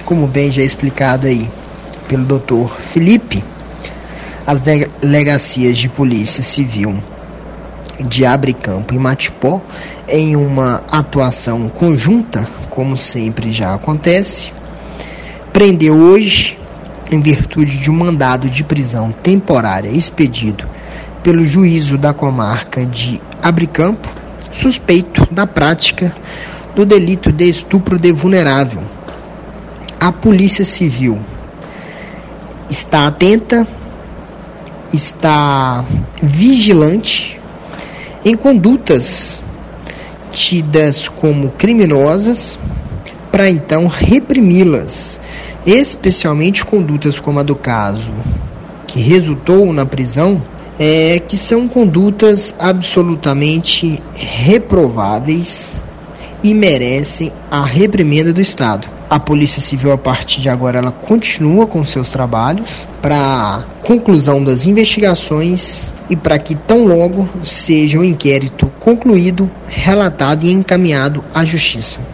como bem já explicado aí pelo Dr. Felipe, as delegacias de polícia civil de Abricampo e Matipó, em uma atuação conjunta, como sempre já acontece, prendeu hoje, em virtude de um mandado de prisão temporária expedido pelo juízo da comarca de Abricampo, suspeito da prática do delito de estupro de vulnerável. A Polícia Civil está atenta, está vigilante em condutas tidas como criminosas, para então reprimi-las, especialmente condutas como a do caso que resultou na prisão, que são condutas absolutamente reprováveis e merecem a reprimenda do Estado. A Polícia Civil, a partir de agora, ela continua com seus trabalhos para conclusão das investigações e para que tão logo seja o inquérito concluído, relatado e encaminhado à Justiça.